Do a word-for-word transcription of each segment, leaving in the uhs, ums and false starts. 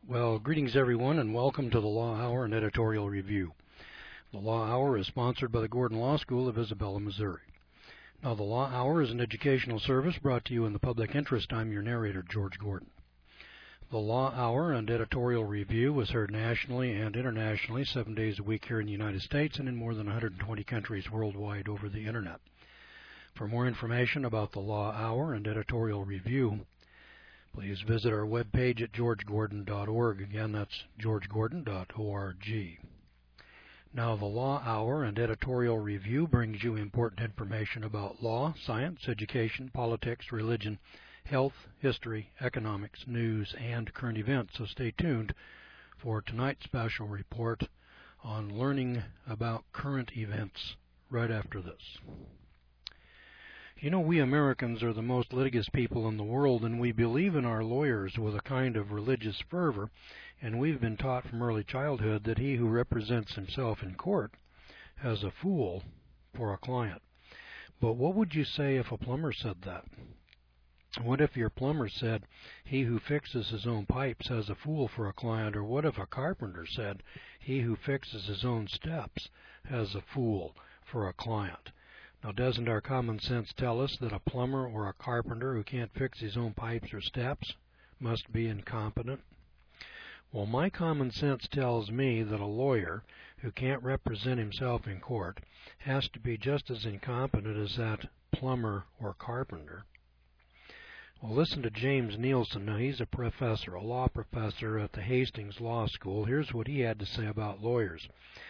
Well, greetings everyone, and welcome to the Law Hour and Editorial Review. The Law Hour is sponsored by the Gordon Law School of Isabella, Missouri. Now, the Law Hour is an educational service brought to you in the public interest. I'm your narrator, George Gordon. The Law Hour and Editorial Review is heard nationally and internationally seven days a week here in the United States and in more than one hundred twenty countries worldwide over the Internet. For more information about the Law Hour and Editorial Review, please visit our webpage at george gordon dot org. Again, that's george gordon dot org. Now, the Law Hour and Editorial Review brings you important information about law, science, education, politics, religion, health, history, economics, news, and current events. So stay tuned for tonight's special report on learning about current events right after this. You know, we Americans are the most litigious people in the world, and we believe in our lawyers with a kind of religious fervor, and we've been taught from early childhood that he who represents himself in court has a fool for a client. But what would you say if a plumber said that? What if your plumber said, he who fixes his own pipes has a fool for a client? Or what if a carpenter said, he who fixes his own steps has a fool for a client? Now, doesn't our common sense tell us that a plumber or a carpenter who can't fix his own pipes or steps must be incompetent? Well, my common sense tells me that a lawyer who can't represent himself in court has to be just as incompetent as that plumber or carpenter. Well, listen to James Nielsen. Now, he's a professor, a law professor at the Hastings Law School. Here's what he had to say about lawyers.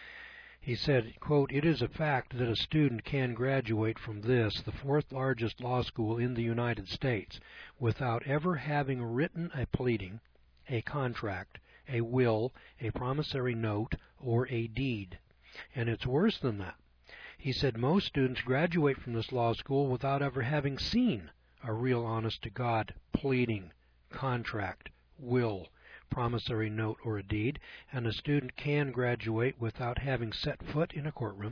He said, quote, "It is a fact that a student can graduate from this, the fourth largest law school in the United States, without ever having written a pleading, a contract, a will, a promissory note, or a deed. And it's worse than that." He said most students graduate from this law school without ever having seen a real honest-to-God pleading, contract, will, promissory note, or a deed, and a student can graduate without having set foot in a courtroom,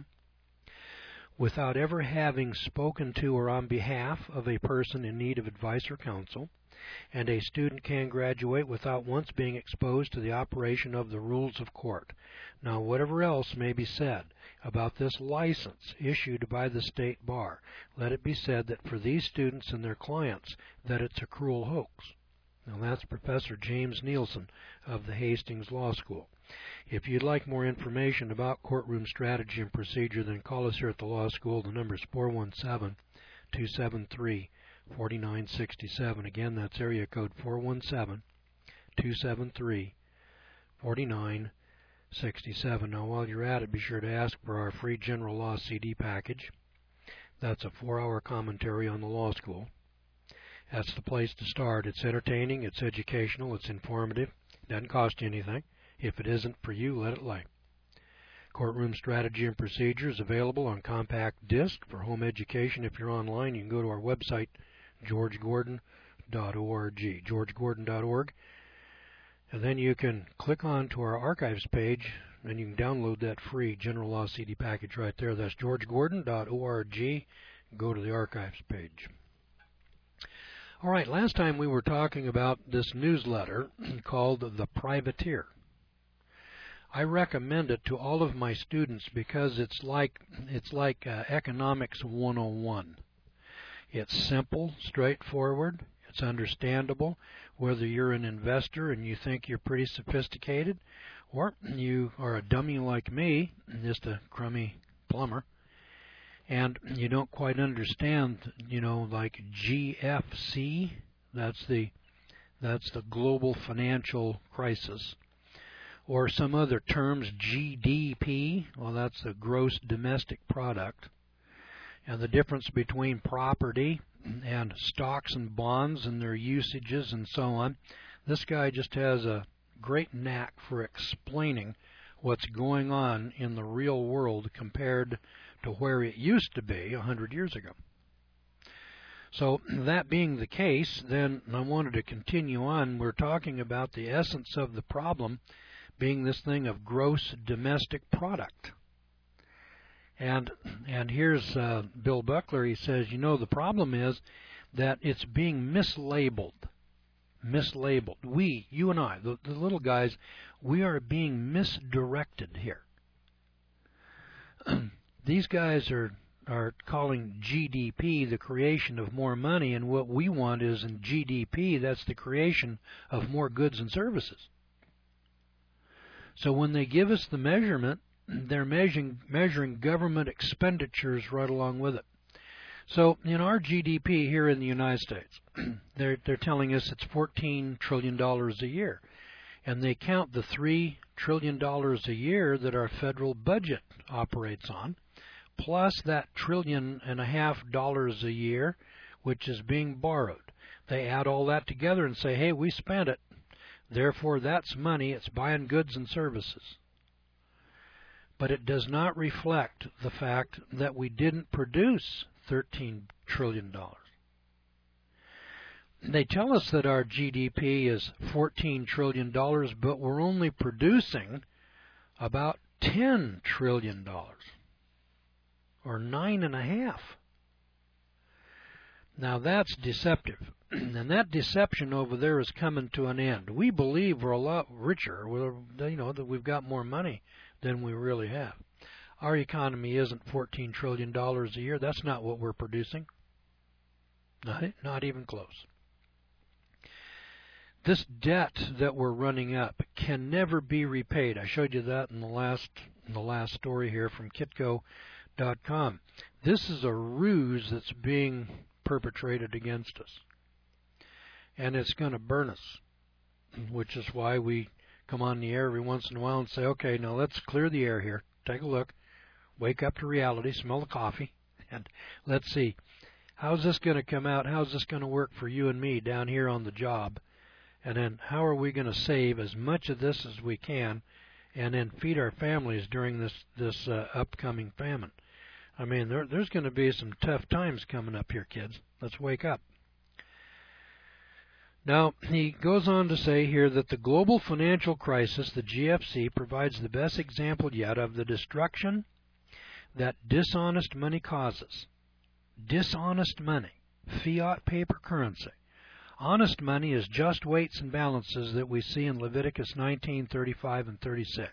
without ever having spoken to or on behalf of a person in need of advice or counsel, and a student can graduate without once being exposed to the operation of the rules of court. Now, whatever else may be said about this license issued by the state bar, let it be said that for these students and their clients that it's a cruel hoax. Now, that's Professor James Nielsen of the Hastings Law School. If you'd like more information about courtroom strategy and procedure, then call us here at the law school. The number is four one seven, two seven three, four nine six seven. Again, that's area code four one seven, two seven three, four nine six seven. Now, while you're at it, be sure to ask for our free general law C D package. That's a four-hour commentary on the law school. That's the place to start. It's entertaining, it's educational, it's informative. It doesn't cost you anything. If it isn't for you, let it lay. Courtroom Strategy and Procedure is available on compact disc for home education. If you're online, you can go to our website, george gordon dot org, george gordon dot org. And then you can click on to our archives page, and you can download that free General Law C D package right there. That's george gordon dot org. Go to the archives page. All right, last time we were talking about this newsletter called The Privateer. I recommend it to all of my students because it's like it's like uh, Economics one oh one. It's simple, straightforward, it's understandable, whether you're an investor and you think you're pretty sophisticated, or you are a dummy like me, just a crummy plumber, and you don't quite understand, you know, like G F C, that's the that's the global financial crisis, or some other terms, G D P, well, that's the gross domestic product, and the difference between property and stocks and bonds and their usages and so on. This guy just has a great knack for explaining what's going on in the real world compared to where it used to be a hundred years ago. So that being the case, then I wanted to continue on. We're talking about the essence of the problem being this thing of gross domestic product. And and here's uh, Bill Buckler. He says, you know, the problem is that it's being mislabeled. mislabeled. We, you and I, the, the little guys, we are being misdirected here. These guys are are calling G D P the creation of more money, and what we want is in G D P, that's the creation of more goods and services. So when they give us the measurement, they're measuring, measuring government expenditures right along with it. So in our G D P here in the United States, they're, they're telling us it's fourteen trillion dollars a year. And they count the three trillion dollars a year that our federal budget operates on, plus that trillion and a half dollars a year, which is being borrowed. They add all that together and say, hey, we spent it. Therefore, that's money. It's buying goods and services. But it does not reflect the fact that we didn't produce thirteen trillion dollars. They tell us that our G D P is fourteen trillion dollars, but we're only producing about ten trillion dollars, or nine and a half. Now that's deceptive, and that deception over there is coming to an end. We believe we're a lot richer, we're, you know, that we've got more money than we really have. Our economy isn't fourteen trillion dollars a year. That's not what we're producing. Not, not even close. This debt that we're running up can never be repaid. I showed you that in the last in the last story here from Kitco dot com. This is a ruse that's being perpetrated against us, and it's going to burn us, which is why we come on the air every once in a while and say, okay, now let's clear the air here. Take a look. Wake up to reality. Smell the coffee. And let's see, how's this going to come out? How's this going to work for you and me down here on the job? And then how are we going to save as much of this as we can and then feed our families during this, this uh, upcoming famine? I mean, there, there's going to be some tough times coming up here, kids. Let's wake up. Now, he goes on to say here that the global financial crisis, the G F C, provides the best example yet of the destruction that dishonest money causes. Dishonest money, fiat paper currency. Honest money is just weights and balances that we see in Leviticus nineteen, thirty-five, and thirty-six.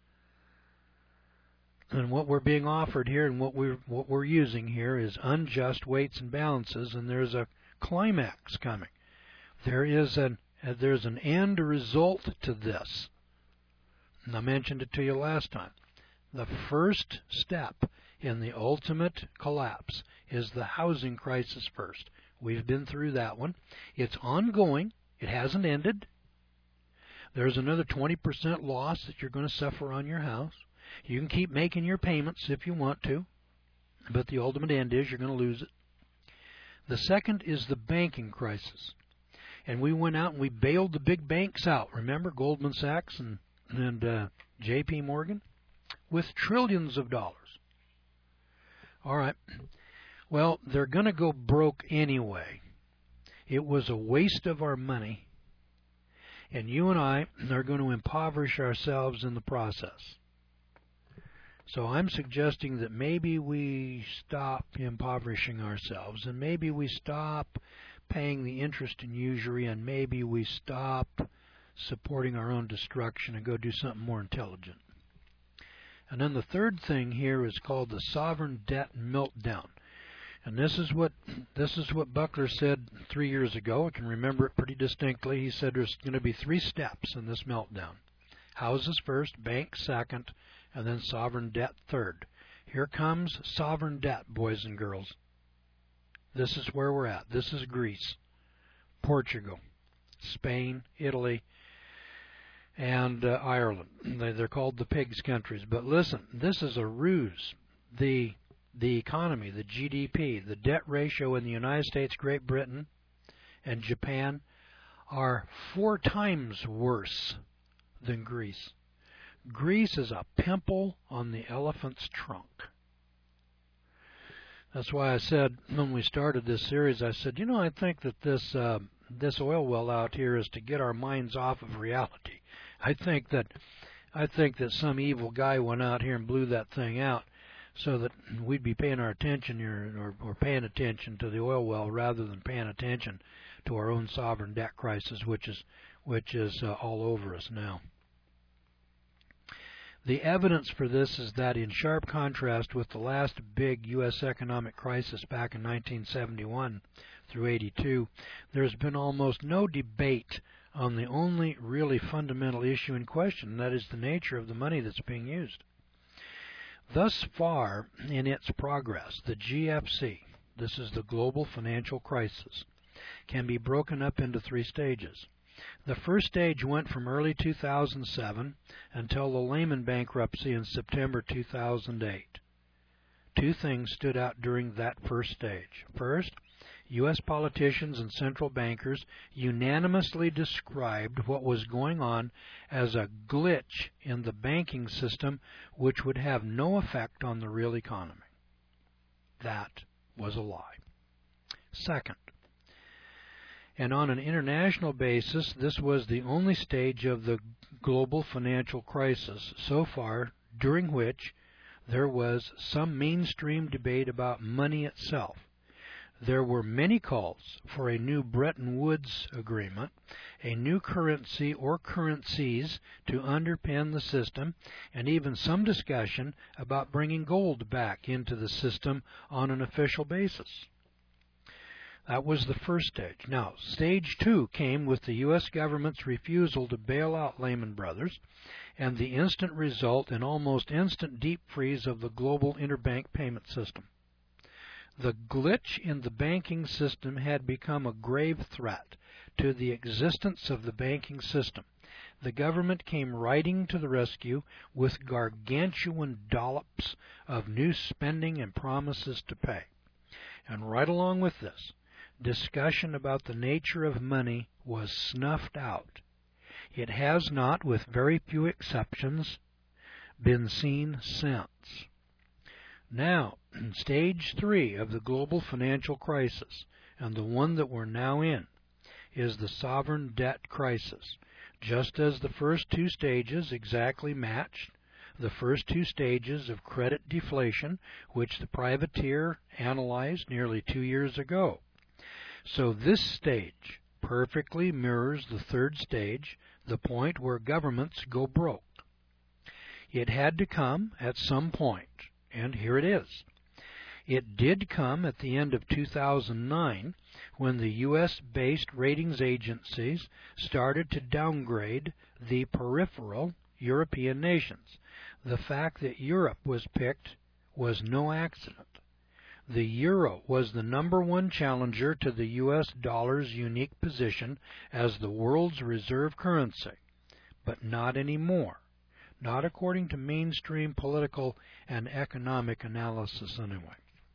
And what we're being offered here and what we're, what we're using here is unjust weights and balances, and there's a climax coming. There is an, uh, there's an end result to this. And I mentioned it to you last time. The first step in the ultimate collapse is the housing crisis first. We've been through that one. It's ongoing. It hasn't ended. There's another twenty percent loss that you're going to suffer on your house. You can keep making your payments if you want to, but the ultimate end is you're going to lose it. The second is the banking crisis. And we went out and we bailed the big banks out. Remember Goldman Sachs and, and uh, J P Morgan? With trillions of dollars. All right. Well, they're going to go broke anyway. It was a waste of our money, and you and I are going to impoverish ourselves in the process. So I'm suggesting that maybe we stop impoverishing ourselves, and maybe we stop paying the interest and usury, and maybe we stop supporting our own destruction and go do something more intelligent. And then the third thing here is called the sovereign debt meltdown. And this is what this is what Buckler said three years ago. I can remember it pretty distinctly. He said there's going to be three steps in this meltdown. Houses first, banks second, and then sovereign debt third. Here comes sovereign debt, boys and girls. This is where we're at. This is Greece, Portugal, Spain, Italy, and uh, Ireland. They're called the pigs countries. But listen, this is a ruse. The the economy, the G D P, the debt ratio in the United States, Great Britain, and Japan are four times worse than Greece. Greece is a pimple on the elephant's trunk. That's why I said when we started this series, I said, you know, I think that this uh, this oil well out here is to get our minds off of reality. I think that I think that some evil guy went out here and blew that thing out so that we'd be paying our attention here, or, or paying attention to the oil well rather than paying attention to our own sovereign debt crisis, which is which is uh, all over us now. The evidence for this is that, in sharp contrast with the last big U S economic crisis back in nineteen seventy-one through eighty-two, there's been almost no debate on the only really fundamental issue in question, and that is the nature of the money that's being used. Thus far in its progress, the G F C, this is the global financial crisis, can be broken up into three stages. The first stage went from early two thousand seven until the Lehman bankruptcy in September two thousand eight. Two things stood out during that first stage. First, U S politicians and central bankers unanimously described what was going on as a glitch in the banking system which would have no effect on the real economy. That was a lie. Second, and on an international basis, this was the only stage of the global financial crisis so far during which there was some mainstream debate about money itself. There were many calls for a new Bretton Woods agreement, a new currency or currencies to underpin the system, and even some discussion about bringing gold back into the system on an official basis. That was the first stage. Now, stage two came with the U S government's refusal to bail out Lehman Brothers and the instant result in almost instant deep freeze of the global interbank payment system. The glitch in the banking system had become a grave threat to the existence of the banking system. The government came riding to the rescue with gargantuan dollops of new spending and promises to pay. And right along with this, discussion about the nature of money was snuffed out. It has not, with very few exceptions, been seen since. Now, stage three of the global financial crisis, and the one that we're now in, is the sovereign debt crisis. Just as the first two stages exactly matched the first two stages of credit deflation, which the privateer analyzed nearly two years ago. So this stage perfectly mirrors the third stage, the point where governments go broke. It had to come at some point, and here it is. It did come at the end of two thousand nine when the U S-based ratings agencies started to downgrade the peripheral European nations. The fact that Europe was picked was no accident. The euro was the number one challenger to the U S dollar's unique position as the world's reserve currency, but not anymore. Not according to mainstream political and economic analysis anyway.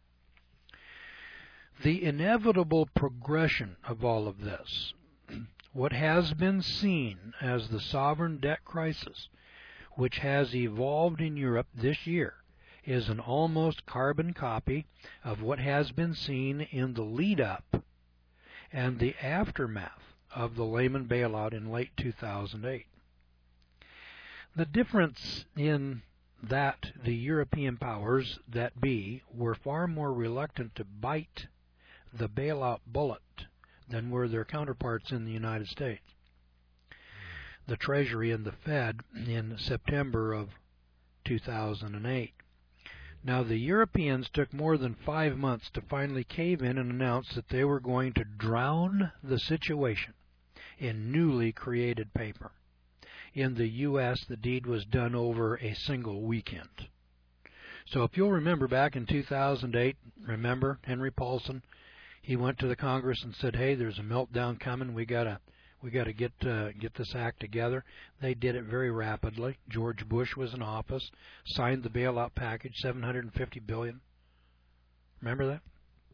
The inevitable progression of all of this, what has been seen as the sovereign debt crisis, which has evolved in Europe this year, is an almost carbon copy of what has been seen in the lead-up and the aftermath of the Lehman bailout in late two thousand eight. The difference in that the European powers that be were far more reluctant to bite the bailout bullet than were their counterparts in the United States. The Treasury and the Fed in September of two thousand eight. Now, the Europeans took more than five months to finally cave in and announce that they were going to drown the situation in newly created paper. In the U S, the deed was done over a single weekend. So if you'll remember back in two thousand eight, remember Henry Paulson? He went to the Congress and said, hey, there's a meltdown coming. We gotta we gotta get uh, get this act together. They did it very rapidly. George Bush was in office, signed the bailout package, seven hundred fifty billion dollars. Remember that?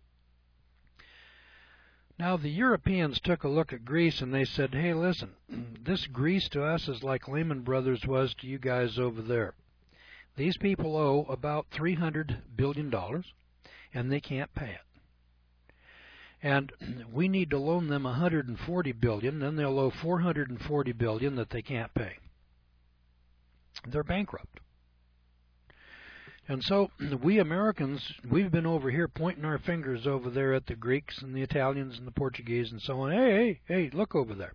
Now, the Europeans took a look at Greece and they said, hey, listen, this Greece to us is like Lehman Brothers was to you guys over there. These people owe about three hundred billion dollars, and they can't pay it. And we need to loan them one hundred forty billion dollars, then they'll owe four hundred forty billion dollars that they can't pay. They're bankrupt. And so we Americans, we've been over here pointing our fingers over there at the Greeks and the Italians and the Portuguese and so on. Hey, hey, hey, look over there.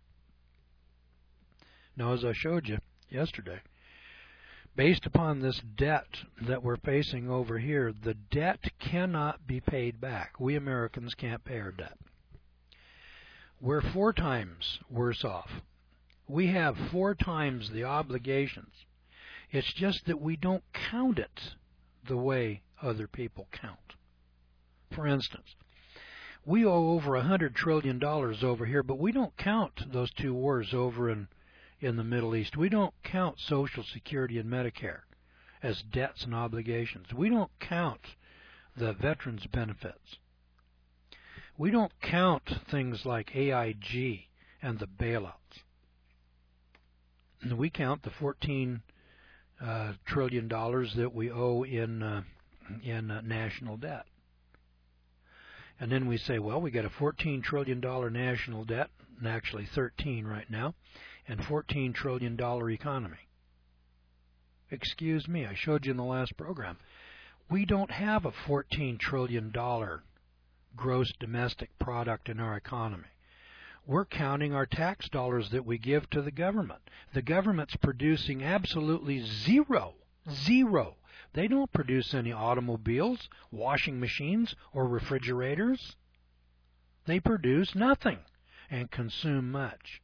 Now, as I showed you yesterday, based upon this debt that we're facing over here, the debt cannot be paid back. We Americans can't pay our debt. We're four times worse off. We have four times the obligations. It's just that we don't count it the way other people count. For instance, we owe over one hundred trillion dollars over here, but we don't count those two wars over in, in the Middle East. We don't count Social Security and Medicare as debts and obligations. We don't count the veterans' benefits. We don't count things like A I G and the bailouts. And we count the fourteen uh, trillion dollars that we owe in uh, in uh, national debt. And then we say, well, we got a fourteen trillion dollars national debt, and actually thirteen right now, and fourteen trillion dollars economy. Excuse me, I showed you in the last program. We don't have a fourteen trillion dollars gross domestic product in our economy. We're counting our tax dollars that we give to the government. The government's producing absolutely zero, zero. They don't produce any automobiles, washing machines, or refrigerators. They produce nothing and consume much.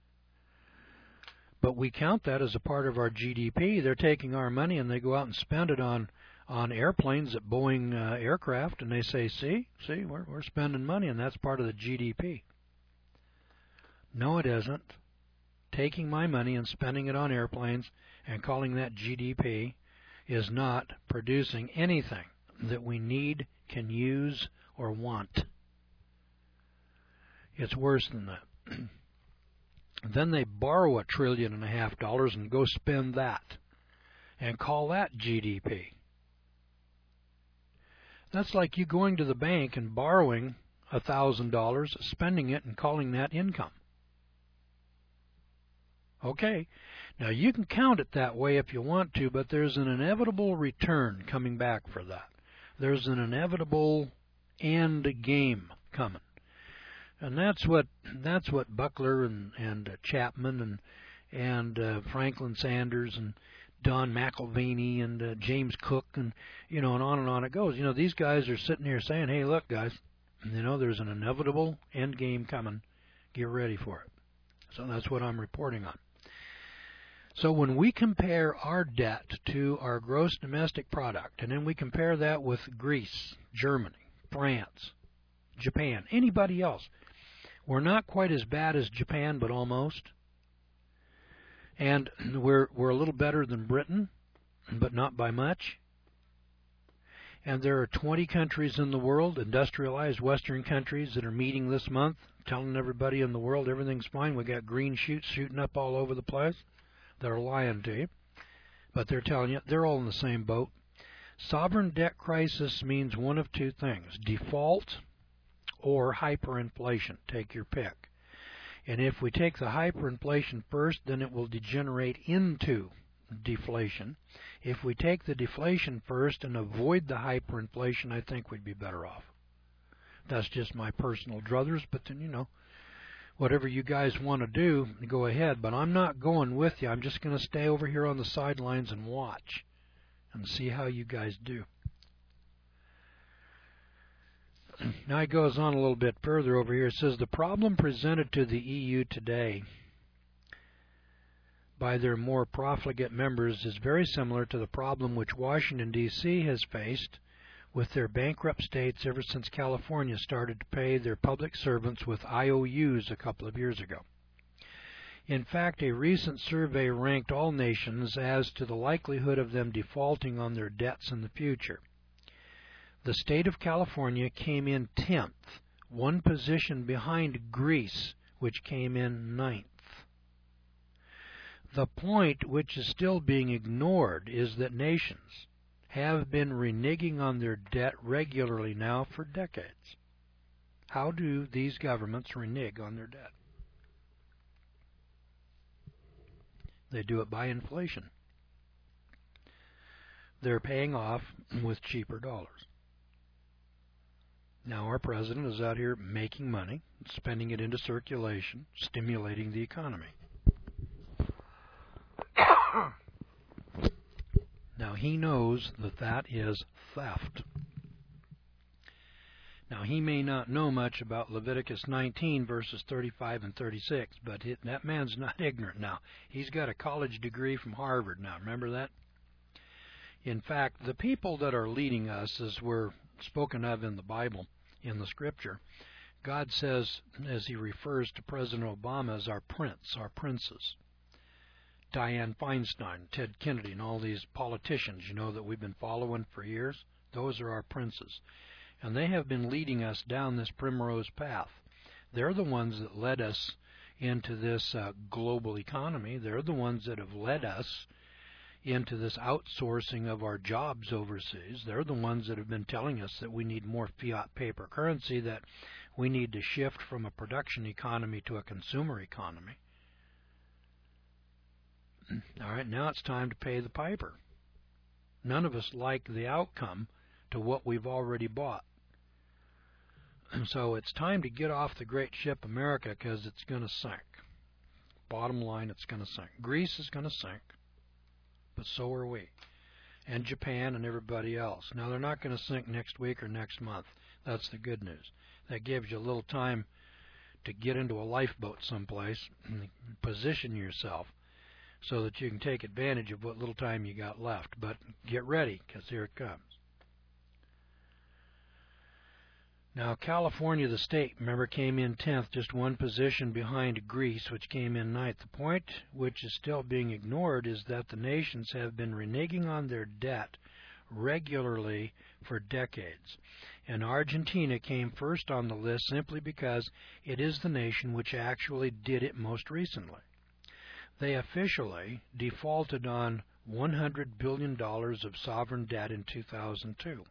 But we count that as a part of our G D P. They're taking our money and they go out and spend it on on airplanes at Boeing uh, aircraft, and they say, see, see, we're, we're spending money, and that's part of the G D P. No, it isn't. Taking my money and spending it on airplanes and calling that G D P is not producing anything that we need, can use, or want. It's worse than that. Then they borrow a trillion and a half dollars and go spend that and call that G D P. That's like you going to the bank and borrowing a thousand dollars, spending it, and calling that income. Okay, now you can count it that way if you want to, but there's an inevitable return coming back for that. There's an inevitable end game coming. And that's what that's what Buckler and, and uh, Chapman and and uh, Franklin Sanders and Don McElvaney and uh, James Cook and you know and on and on it goes. You know, these guys are sitting here saying, "Hey, look, guys, you know, there's an inevitable end game coming. Get ready for it." So that's what I'm reporting on. So when we compare our debt to our gross domestic product, and then we compare that with Greece, Germany, France, Japan, anybody else, we're not quite as bad as Japan, but almost. And we're we're a little better than Britain, but not by much. And there are twenty countries in the world, industrialized Western countries, that are meeting this month, telling everybody in the world everything's fine. We got green shoots shooting up all over the place. They're lying to you, but they're telling you they're all in the same boat. Sovereign debt crisis means one of two things: default or hyperinflation. Take your pick. And if we take the hyperinflation first, then it will degenerate into deflation. If we take the deflation first and avoid the hyperinflation, I think we'd be better off. That's just my personal druthers, but then, you know, whatever you guys want to do, go ahead. But I'm not going with you. I'm just going to stay over here on the sidelines and watch and see how you guys do. Now it goes on a little bit further over here. It says the problem presented to the E U today by their more profligate members is very similar to the problem which Washington, D C has faced with their bankrupt states ever since California started to pay their public servants with I O Us a couple of years ago. In fact, a recent survey ranked all nations as to the likelihood of them defaulting on their debts in the future. The state of California came in tenth, one position behind Greece, which came in ninth. The point which is still being ignored is that nations have been reneging on their debt regularly now for decades. How do these governments renege on their debt? They do it by inflation. they're paying off with cheaper dollars. Now our president is out here making money, spending it into circulation, stimulating the economy. Now he knows that that is theft. Now he may not know much about Leviticus nineteen verses thirty-five and thirty-six, but it, that man's not ignorant now. He's got a college degree from Harvard now. Remember that? In fact, the people that are leading us, as we're spoken of in the Bible, in the Scripture, God says, as he refers to President Obama, as our prince, our princes. Dianne Feinstein, Ted Kennedy, and all these politicians, you know, that we've been following for years, those are our princes. And they have been leading us down this primrose path. They're the ones that led us into this uh, global economy. They're the ones that have led us into this outsourcing of our jobs overseas. They're the ones that have been telling us that we need more fiat paper currency, that we need to shift from a production economy to a consumer economy. All right, now it's time to pay the piper. None of us like the outcome to what we've already bought. And so it's time to get off the great ship America, because it's going to sink. Bottom line, it's going to sink. Greece is going to sink. But so are we, and Japan and everybody else. Now, they're not going to sink next week or next month. That's the good news. That gives you a little time to get into a lifeboat someplace and position yourself so that you can take advantage of what little time you got left. But get ready, because here it comes. Now, California, the state, remember, came in tenth, just one position behind Greece, which came in ninth. The point, which is still being ignored, is that the nations have been reneging on their debt regularly for decades. And Argentina came first on the list simply because it is the nation which actually did it most recently. They officially defaulted on one hundred billion dollars of sovereign debt in two thousand two.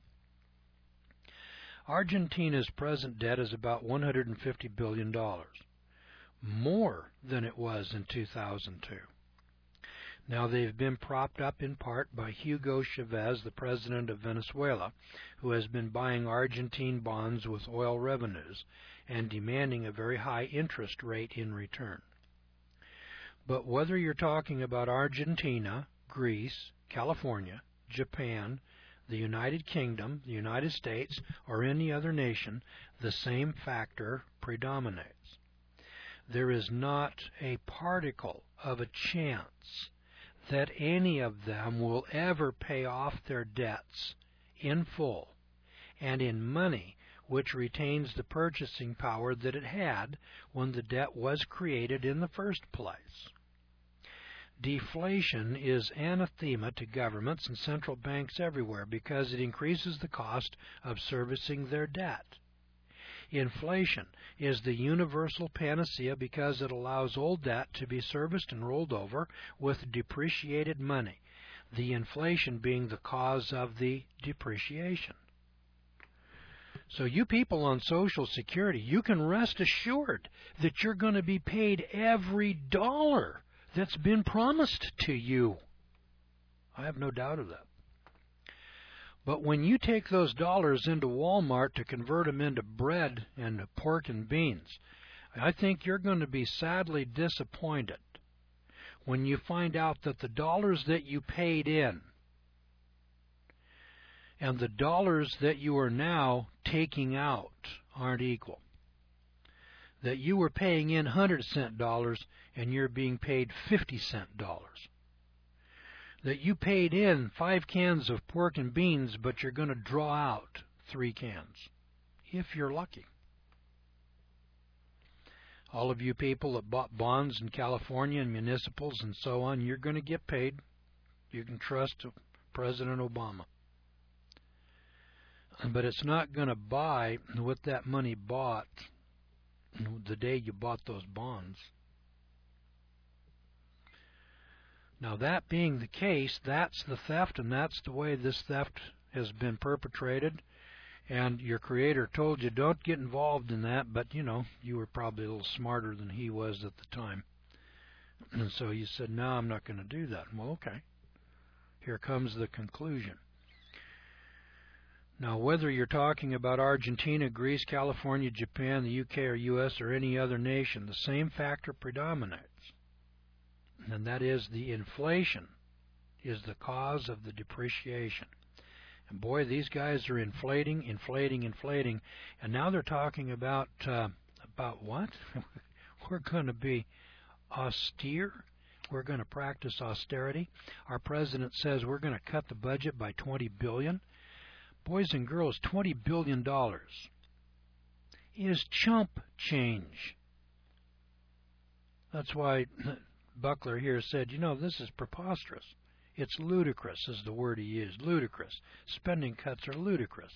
Argentina's present debt is about one hundred fifty billion dollars, more than it was in two thousand two. Now, they've been propped up in part by Hugo Chavez, the president of Venezuela, who has been buying Argentine bonds with oil revenues and demanding a very high interest rate in return. But whether you're talking about Argentina, Greece, California, Japan, the United Kingdom, the United States, or any other nation, the same factor predominates. There is not a particle of a chance that any of them will ever pay off their debts in full and in money which retains the purchasing power that it had when the debt was created in the first place. Deflation is anathema to governments and central banks everywhere because it increases the cost of servicing their debt. Inflation is the universal panacea because it allows old debt to be serviced and rolled over with depreciated money, the inflation being the cause of the depreciation. So you people on Social Security, you can rest assured that you're going to be paid every dollar that's been promised to you. I have no doubt of that. But when you take those dollars into Walmart to convert them into bread and pork and beans, I think you're going to be sadly disappointed when you find out that the dollars that you paid in and the dollars that you are now taking out aren't equal. That you were paying in one hundred cent dollars and you're being paid fifty cent dollars. That you paid in five cans of pork and beans, but you're going to draw out three cans, if you're lucky. All of you people that bought bonds in California and municipals and so on, you're going to get paid. You can trust President Obama. But it's not going to buy what that money bought the day you bought those bonds. Now, that being the case, that's the theft, and that's the way this theft has been perpetrated. And your Creator told you, don't get involved in that, but, you know, you were probably a little smarter than He was at the time. And so you said, no, I'm not going to do that. Well, okay. here comes the conclusion. Now, whether you're talking about Argentina, Greece, California, Japan, the U K, or U S, or any other nation, the same factor predominates, and that is the inflation is the cause of the depreciation. And boy, these guys are inflating, inflating, inflating, and now they're talking about, uh, about what? We're going to be austere. We're going to practice austerity. Our president says we're going to cut the budget by twenty billion dollars. Boys and girls, twenty billion dollars is chump change. That's why Buckler here said, you know, this is preposterous. It's ludicrous is the word he used, ludicrous. Spending cuts are ludicrous.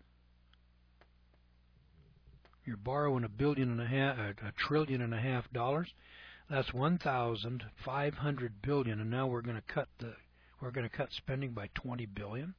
You're borrowing a billion and a half, a trillion and a half dollars. That's one thousand five hundred billion, and now we're going to cut the we're going to cut spending by twenty billion.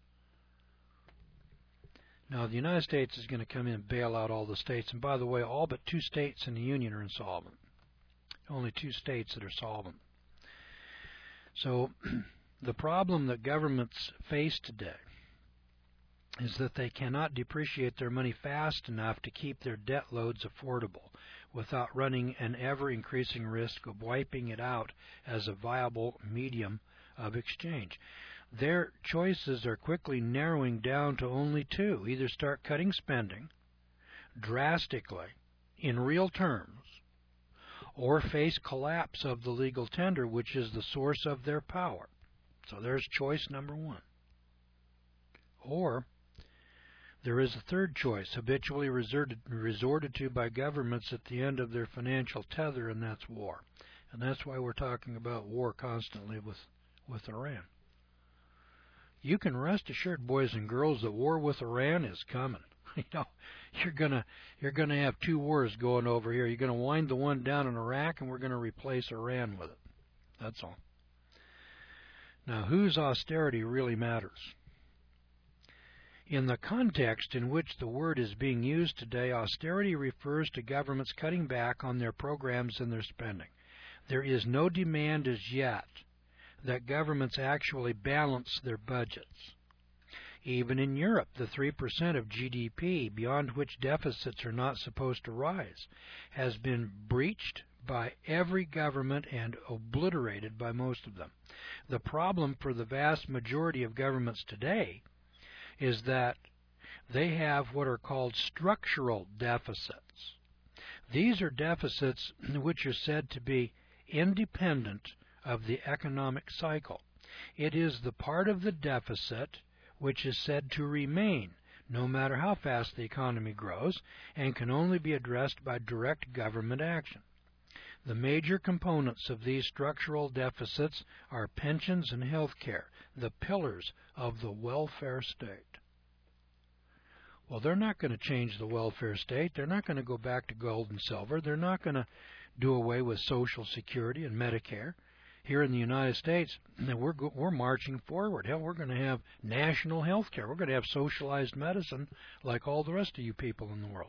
Now, the United States is going to come in and bail out all the states. And by the way, all but two states in the Union are insolvent. Only two states that are solvent. So the problem that governments face today is that they cannot depreciate their money fast enough to keep their debt loads affordable without running an ever-increasing risk of wiping it out as a viable medium of exchange. Their choices are quickly narrowing down to only two. Either start cutting spending drastically in real terms, or face collapse of the legal tender, which is the source of their power. So there's choice number one. Or there is a third choice, habitually resorted, resorted to by governments at the end of their financial tether, and that's war. And that's why we're talking about war constantly with, with Iran. You can rest assured, boys and girls, that war with Iran is coming. You know, you're gonna you're gonna have two wars going over here. You're gonna wind the one down in Iraq, and we're gonna replace Iran with it. That's all. Now, whose austerity really matters? In the context in which the word is being used today, austerity refers to governments cutting back on their programs and their spending. There is no demand as yet that governments actually balance their budgets. Even in Europe, the three percent of G D P, beyond which deficits are not supposed to rise, has been breached by every government and obliterated by most of them. The problem for the vast majority of governments today is that they have what are called structural deficits. These are deficits which are said to be independent of the economic cycle. It is the part of the deficit which is said to remain no matter how fast the economy grows and can only be addressed by direct government action. The major components of these structural deficits are pensions and health care, the pillars of the welfare state. Well, they're not going to change the welfare state. They're not going to go back to gold and silver. They're not going to do away with Social Security and Medicare. Here in the United States, we're we're marching forward. Hell, we're going to have national health care. We're going to have socialized medicine like all the rest of you people in the world.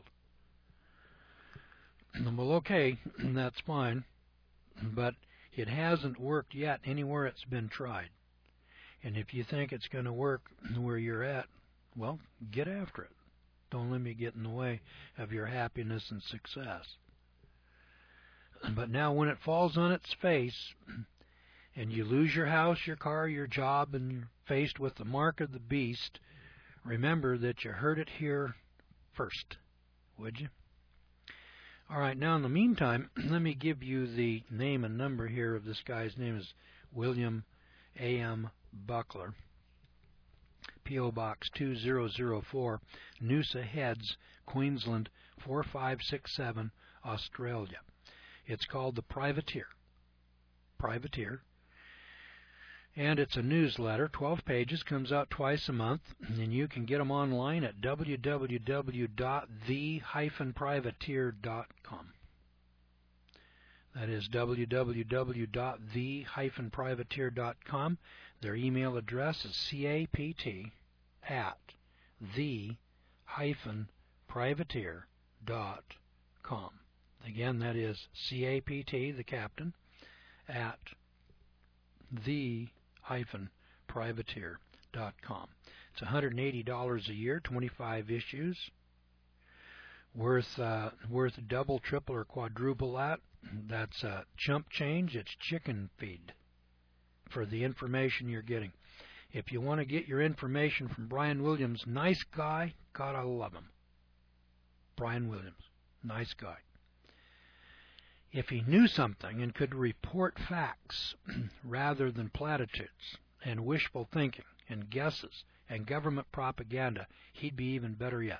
Well, okay, that's fine, but it hasn't worked yet anywhere it's been tried. And if you think it's going to work where you're at, well, get after it. Don't let me get in the way of your happiness and success. But now when it falls on its face, and you lose your house, your car, your job, and you're faced with the mark of the beast, remember that you heard it here first, would you? All right, now in the meantime, let me give you the name and number here of this guy's name is William A M Buckler, P O Box two thousand four, Noosa Heads, Queensland four five six seven, Australia. It's called The Privateer. Privateer. And it's a newsletter, twelve pages, comes out twice a month, and you can get them online at w w w dot the dash privateer dot com. That is w w w dot the dash privateer dot com. Their email address is capt at the dash privateer dot com. Again, that is capt, the captain, at the dash privateer dot com. It's one hundred eighty dollars a year, twenty-five issues, worth uh, worth double, triple, or quadruple that. That's uh, chump change. It's chicken feed for the information you're getting. If you want to get your information from Brian Williams, nice guy, gotta love him. Brian Williams, nice guy. If he knew something and could report facts rather than platitudes and wishful thinking and guesses and government propaganda, he'd be even better yet.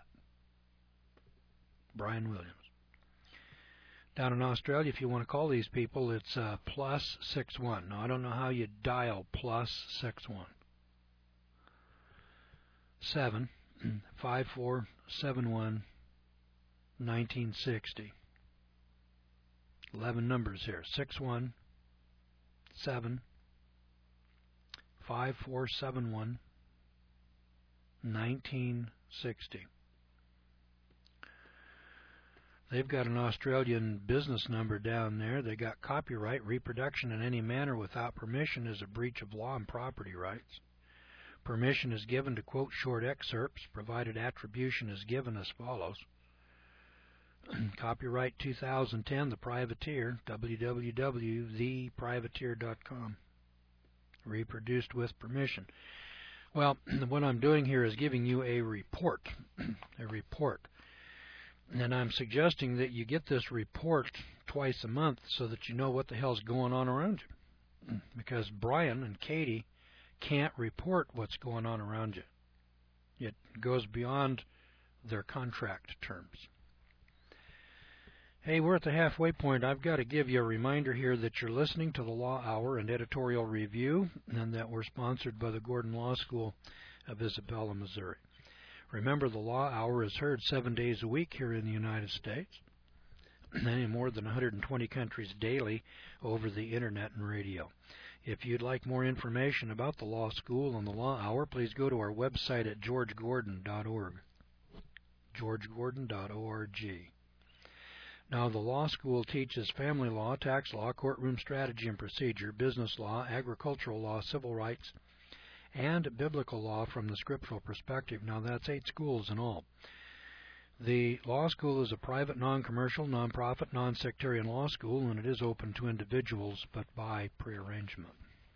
Brian Williams. Down in Australia, if you want to call these people, it's uh, plus six one. Now, I don't know how you dial plus six one. Seven five four seven one nineteen sixty. Eleven numbers here. Six one seven five four seven one nineteen sixty. They've got an Australian business number down there. They got copyright. Reproduction in any manner without permission is a breach of law and property rights. Permission is given to quote short excerpts, provided attribution is given as follows. Copyright two thousand ten, The Privateer, w w w dot the privateer dot com. Reproduced with permission. Well, what I'm doing here is giving you a report. a report. And I'm suggesting that you get this report twice a month so that you know what the hell's going on around you. Because Brian and Katie can't report what's going on around you. It goes beyond their contract terms. Hey, we're at the halfway point. I've got to give you a reminder here that you're listening to the Law Hour and Editorial Review, and that we're sponsored by the Gordon Law School of Isabella, Missouri. Remember, the Law Hour is heard seven days a week here in the United States, and in more than one hundred twenty countries daily over the Internet and radio. If you'd like more information about the Law School and the Law Hour, please go to our website at george gordon dot org. george gordon dot org. Now, the law school teaches family law, tax law, courtroom strategy and procedure, business law, agricultural law, civil rights, and biblical law from the scriptural perspective. Now, that's eight schools in all. The law school is a private, non-commercial, non-profit, non-sectarian law school, and it is open to individuals, but by prearrangement.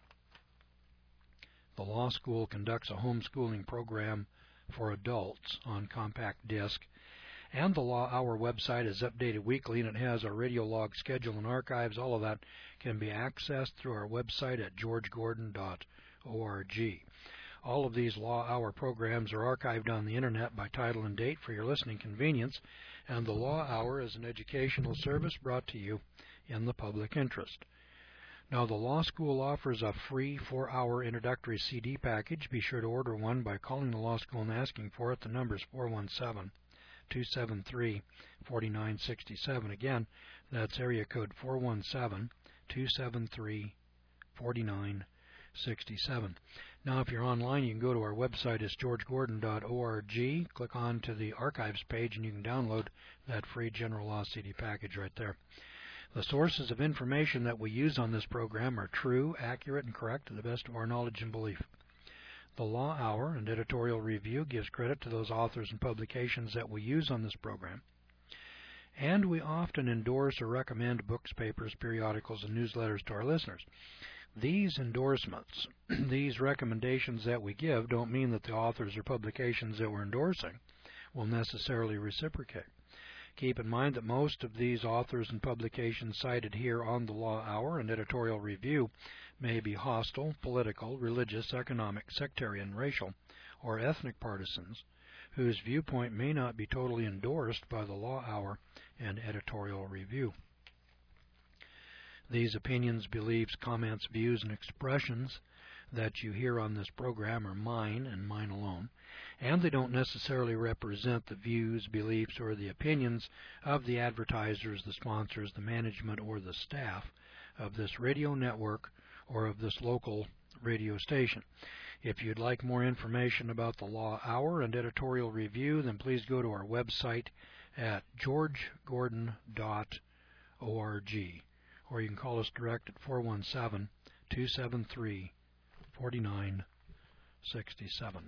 The law school conducts a homeschooling program for adults on compact disc, and the Law Hour website is updated weekly, and it has a radio log schedule and archives. All of that can be accessed through our website at george gordon dot org. All of these Law Hour programs are archived on the Internet by title and date for your listening convenience, and the Law Hour is an educational service brought to you in the public interest. Now, the Law School offers a free four-hour introductory C D package. Be sure to order one by calling the Law School and asking for it. The number is four one seven, two seven three, four nine six seven. Again, that's area code four one seven, two seven three, four nine six seven. Now, if you're online, you can go to our website. It's george gordon dot org. Click on to the archives page, and you can download that free general law C D package right there. The sources of information that we use on this program are true, accurate, and correct to the best of our knowledge and belief. The Law Hour and Editorial Review gives credit to those authors and publications that we use on this program. And we often endorse or recommend books, papers, periodicals, and newsletters to our listeners. These endorsements, these recommendations that we give, don't mean that the authors or publications that we're endorsing will necessarily reciprocate. Keep in mind that most of these authors and publications cited here on the Law Hour and Editorial Review may be hostile, political, religious, economic, sectarian, racial, or ethnic partisans whose viewpoint may not be totally endorsed by the Law Hour and Editorial Review. These opinions, beliefs, comments, views, and expressions that you hear on this program are mine and mine alone, and they don't necessarily represent the views, beliefs, or the opinions of the advertisers, the sponsors, the management, or the staff of this radio network or of this local radio station. If you'd like more information about the Law Hour and Editorial Review, then please go to our website at george gordon dot org, or you can call us direct at four one seven, two seven three, four nine sixty-seven.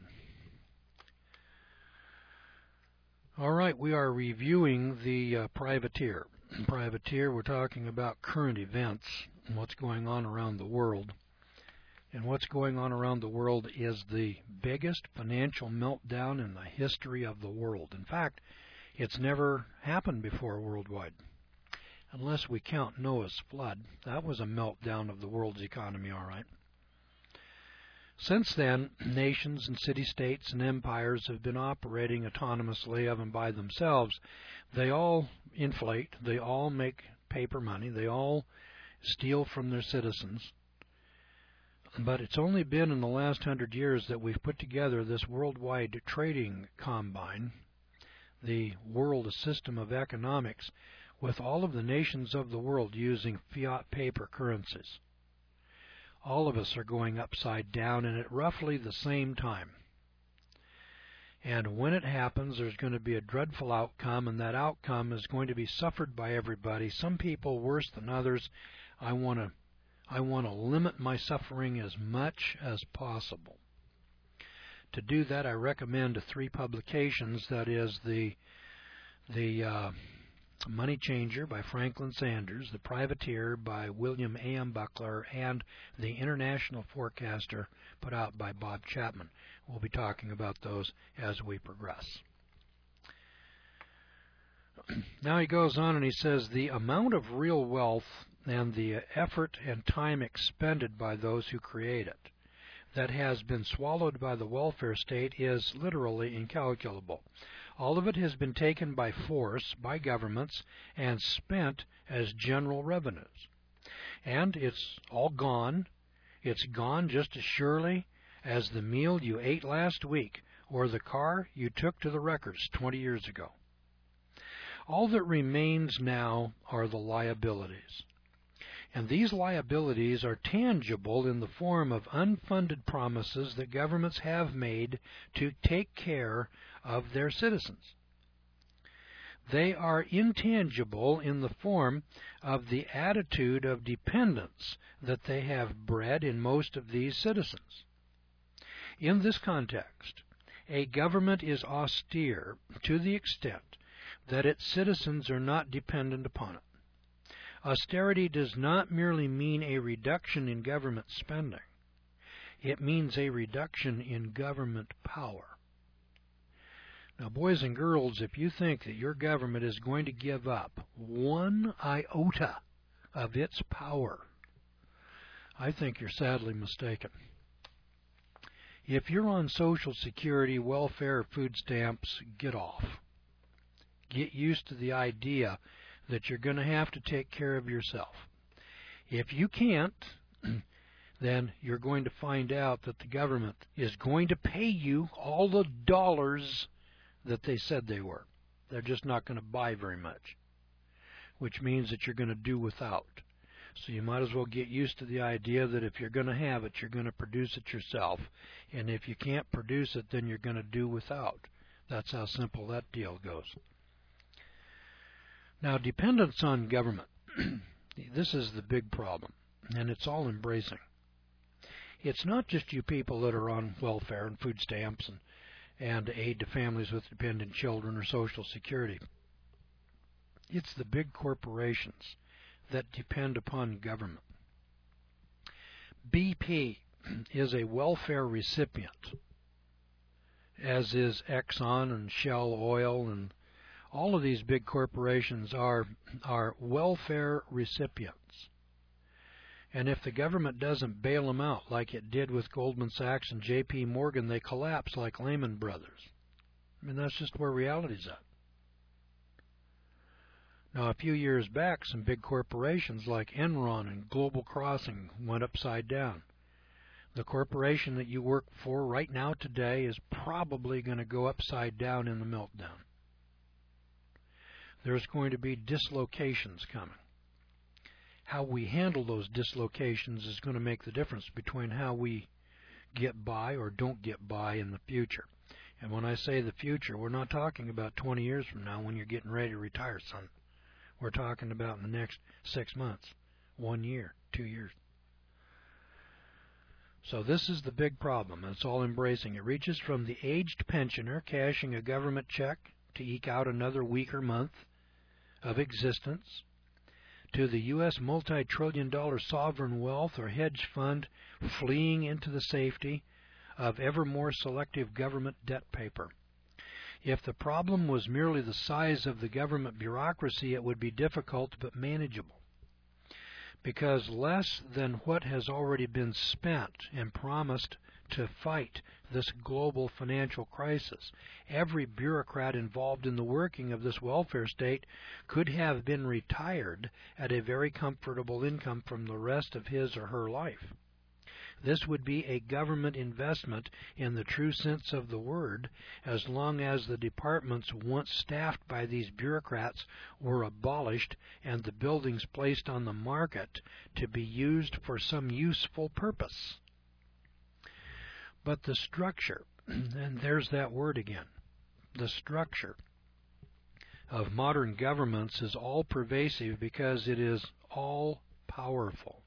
All right, we are reviewing the uh, privateer. Privateer, we're talking about current events and what's going on around the world. And what's going on around the world is the biggest financial meltdown in the history of the world. In fact, it's never happened before worldwide, unless we count Noah's flood. That was a meltdown of the world's economy, all right. Since then, nations and city-states and empires have been operating autonomously of and by themselves. They all inflate, they all make paper money, they all steal from their citizens. But it's only been in the last hundred years that we've put together this worldwide trading combine, the world system of economics, with all of the nations of the world using fiat paper currencies. All of us are going upside down and at roughly the same time. And when it happens, there's going to be a dreadful outcome, and that outcome is going to be suffered by everybody, some people worse than others. I want to I want to limit my suffering as much as possible. To do that, I recommend three publications. That is the the uh, Money Changer by Franklin Sanders, The Privateer by William A M Buckler, and The International Forecaster put out by Bob Chapman. We'll be talking about those as we progress. Now he goes on and he says, the amount of real wealth and the effort and time expended by those who create it that has been swallowed by the welfare state is literally incalculable. All of it has been taken by force by governments and spent as general revenues. And it's all gone. It's gone just as surely as the meal you ate last week or the car you took to the wreckers twenty years ago. All that remains now are the liabilities. And these liabilities are tangible in the form of unfunded promises that governments have made to take care of their citizens. They are intangible in the form of the attitude of dependence that they have bred in most of these citizens. In this context, a government is austere to the extent that its citizens are not dependent upon it. Austerity does not merely mean a reduction in government spending. It means a reduction in government power. Now, boys and girls, if you think that your government is going to give up one iota of its power, I think you're sadly mistaken. If you're on Social Security, welfare, food stamps, get off. Get used to the idea that you're going to have to take care of yourself. If you can't, then you're going to find out that the government is going to pay you all the dollars that they said they were. They're just not going to buy very much, which means that you're going to do without. So you might as well get used to the idea that if you're going to have it, you're going to produce it yourself. And if you can't produce it, then you're going to do without. That's how simple that deal goes. Now, dependence on government. This is the big problem, and it's all embracing. It's not just you people that are on welfare and food stamps and, and aid to families with dependent children or Social Security. It's the big corporations that depend upon government. B P is a welfare recipient, as is Exxon and Shell Oil, and all of these big corporations are, are welfare recipients. And if the government doesn't bail them out like it did with Goldman Sachs and J P Morgan, they collapse like Lehman Brothers. I mean, that's just where reality's at. Now, a few years back, some big corporations like Enron and Global Crossing went upside down. The corporation that you work for right now today is probably going to go upside down in the meltdown. There's going to be dislocations coming. How we handle those dislocations is going to make the difference between how we get by or don't get by in the future. And when I say the future, we're not talking about twenty years from now when you're getting ready to retire, son. We're talking about in the next six months, one year, two years. So this is the big problem. It's all embracing. It reaches from the aged pensioner cashing a government check to eke out another weaker month of existence, to the U S multi-trillion dollar sovereign wealth or hedge fund fleeing into the safety of ever more selective government debt paper. If the problem was merely the size of the government bureaucracy, it would be difficult but manageable, because less than what has already been spent and promised to fight this global financial crisis, every bureaucrat involved in the working of this welfare state could have been retired at a very comfortable income from the rest of his or her life. This would be a government investment in the true sense of the word, as long as the departments once staffed by these bureaucrats were abolished and the buildings placed on the market to be used for some useful purpose. But the structure, and there's that word again, the structure of modern governments is all-pervasive because it is all-powerful.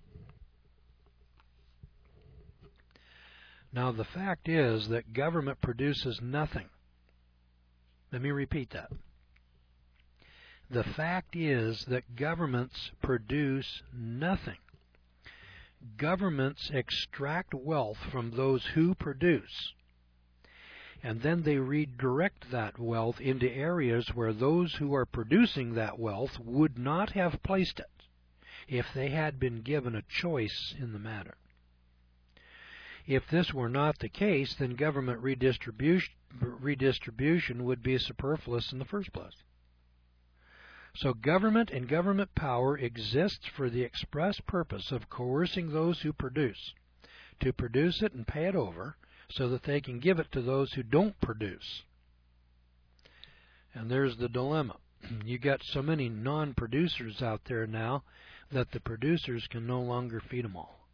Now, the fact is that government produces nothing. Let me repeat that. The fact is that governments produce nothing. Governments extract wealth from those who produce, and then they redirect that wealth into areas where those who are producing that wealth would not have placed it if they had been given a choice in the matter. If this were not the case, then government redistribution, redistribution would be superfluous in the first place. So government and government power exists for the express purpose of coercing those who produce, to produce it and pay it over so that they can give it to those who don't produce. And there's the dilemma. You got so many non-producers out there now that the producers can no longer feed them all.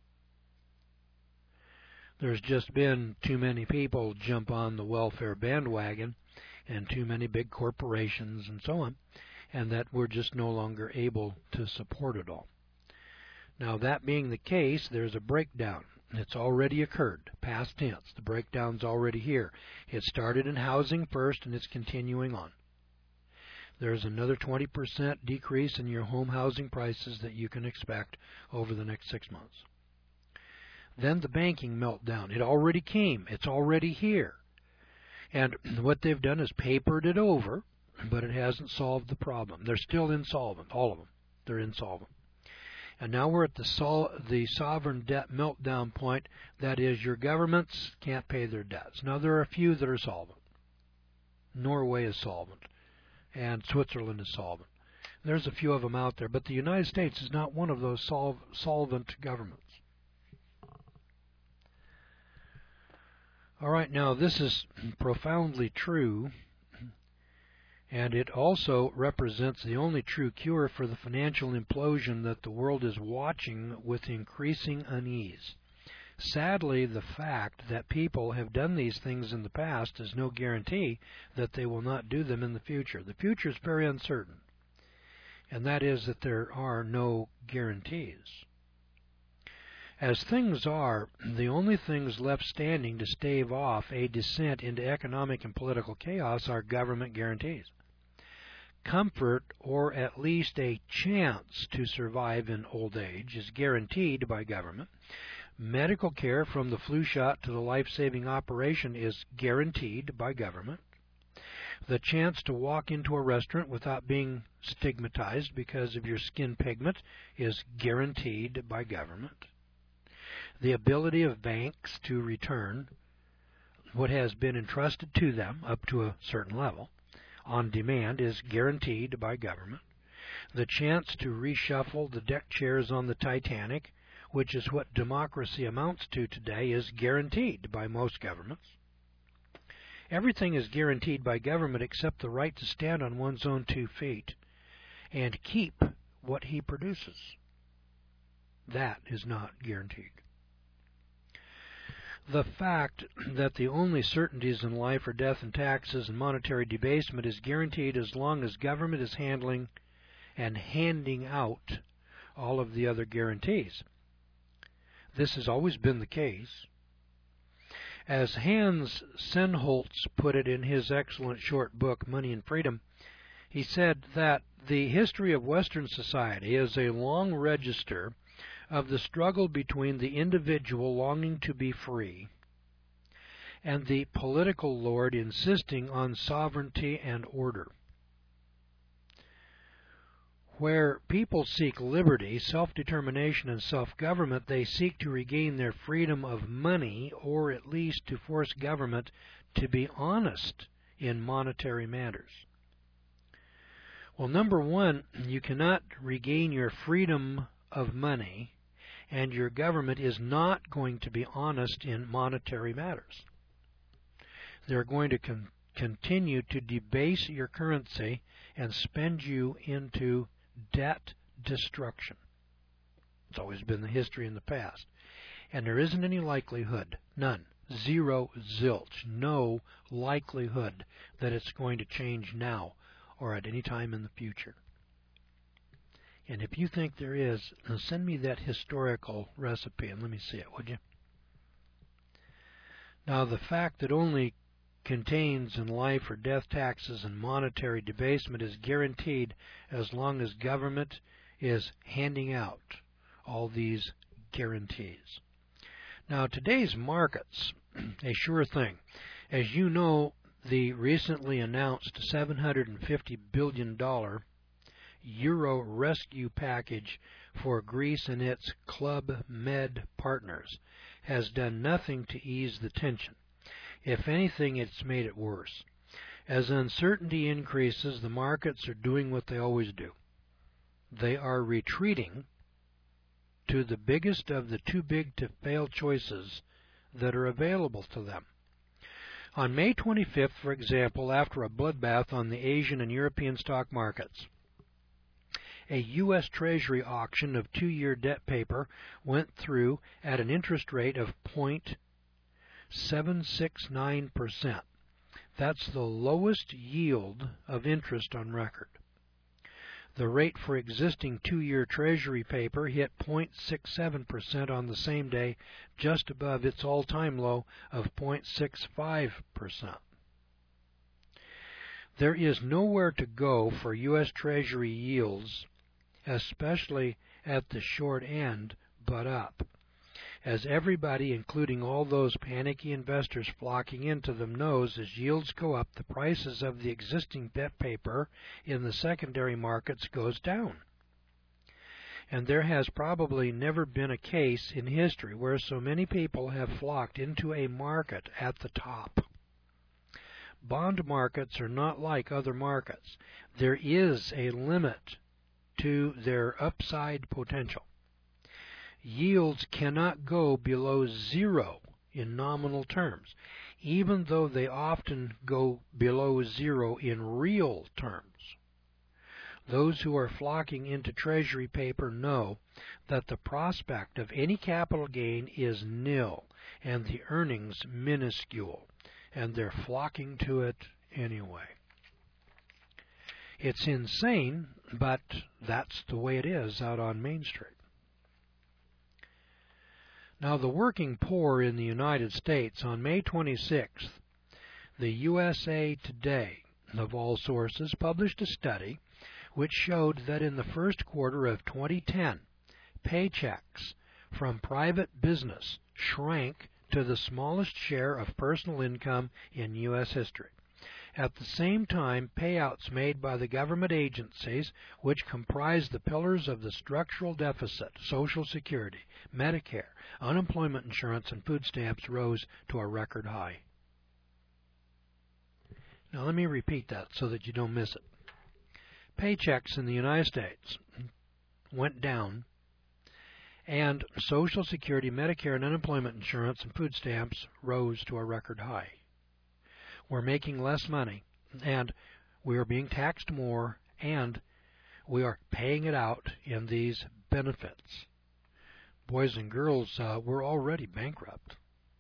There's just been too many people jump on the welfare bandwagon, and too many big corporations and so on, and that we're just no longer able to support it all. Now, that being the case, there's a breakdown. It's already occurred, past tense. The breakdown's already here. It started in housing first, and it's continuing on. There's another twenty percent decrease in your home housing prices that you can expect over the next six months. Then the banking meltdown. It already came. It's already here. And what they've done is papered it over, but it hasn't solved the problem. They're still insolvent, all of them. They're insolvent. And now we're at the, sol the sovereign debt meltdown point. That is, your governments can't pay their debts. Now, there are a few that are solvent. Norway is solvent, and Switzerland is solvent. There's a few of them out there, but the United States is not one of those sol solvent governments. All right, now this is profoundly true, and it also represents the only true cure for the financial implosion that the world is watching with increasing unease. Sadly, the fact that people have done these things in the past is no guarantee that they will not do them in the future. The future is very uncertain, and that is that there are no guarantees. As things are, the only things left standing to stave off a descent into economic and political chaos are government guarantees. Comfort, or at least a chance to survive in old age, is guaranteed by government. Medical care from the flu shot to the life-saving operation is guaranteed by government. The chance to walk into a restaurant without being stigmatized because of your skin pigment is guaranteed by government. The ability of banks to return what has been entrusted to them up to a certain level on demand is guaranteed by government. The chance to reshuffle the deck chairs on the Titanic, which is what democracy amounts to today, is guaranteed by most governments. Everything is guaranteed by government except the right to stand on one's own two feet and keep what he produces. That is not guaranteed. The fact that the only certainties in life are death and taxes and monetary debasement is guaranteed as long as government is handling and handing out all of the other guarantees. This has always been the case. As Hans Sennholz put it in his excellent short book, Money and Freedom, he said that the history of Western society is a long register of the struggle between the individual longing to be free and the political lord insisting on sovereignty and order. Where people seek liberty, self-determination, and self-government, they seek to regain their freedom of money, or at least to force government to be honest in monetary matters. Well, number one, you cannot regain your freedom of money, and your government is not going to be honest in monetary matters. They're going to con- continue to debase your currency and spend you into debt destruction. It's always been the history in the past. And there isn't any likelihood, none, zero, zilch, no likelihood that it's going to change now or at any time in the future. And if you think there is, send me that historical recipe and let me see it, would you? Now, the fact that only contains in life or death taxes and monetary debasement is guaranteed as long as government is handing out all these guarantees. Now, today's markets, a sure thing. As you know, the recently announced seven hundred fifty billion dollars Euro rescue package for Greece and its Club Med partners has done nothing to ease the tension. If anything, it's made it worse. As uncertainty increases, the markets are doing what they always do. They are retreating to the biggest of the too big to fail choices that are available to them. On May twenty-fifth, for example, after a bloodbath on the Asian and European stock markets, a U S Treasury auction of two-year debt paper went through at an interest rate of zero point seven six nine percent. That's the lowest yield of interest on record. The rate for existing two-year Treasury paper hit zero point six seven percent on the same day, just above its all-time low of zero point six five percent. There is nowhere to go for U S Treasury yields, especially at the short end, but up. As everybody, including all those panicky investors flocking into them, knows, as yields go up, the prices of the existing debt paper in the secondary markets goes down. And there has probably never been a case in history where so many people have flocked into a market at the top. Bond markets are not like other markets. There is a limit to their upside potential. Yields cannot go below zero in nominal terms, even though they often go below zero in real terms. Those who are flocking into Treasury paper know that the prospect of any capital gain is nil and the earnings minuscule, and they're flocking to it anyway. It's insane, but that's the way it is out on Main Street. Now, the working poor in the United States, on May twenty-sixth, the U S A Today, of all sources, published a study which showed that in the first quarter of twenty ten, paychecks from private business shrank to the smallest share of personal income in U S history. At the same time, payouts made by the government agencies, which comprise the pillars of the structural deficit, Social Security, Medicare, unemployment insurance, and food stamps, rose to a record high. Now let me repeat that so that you don't miss it. Paychecks in the United States went down, and Social Security, Medicare, and unemployment insurance and food stamps rose to a record high. We're making less money, and we are being taxed more, and we are paying it out in these benefits. Boys and girls, uh, we're already bankrupt.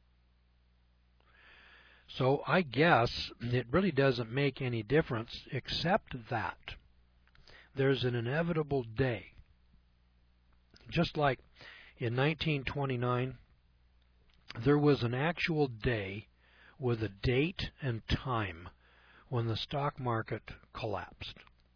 So I guess it really doesn't make any difference, except that there's an inevitable day. Just like in nineteen twenty-nine, there was an actual day with a date and time when the stock market collapsed.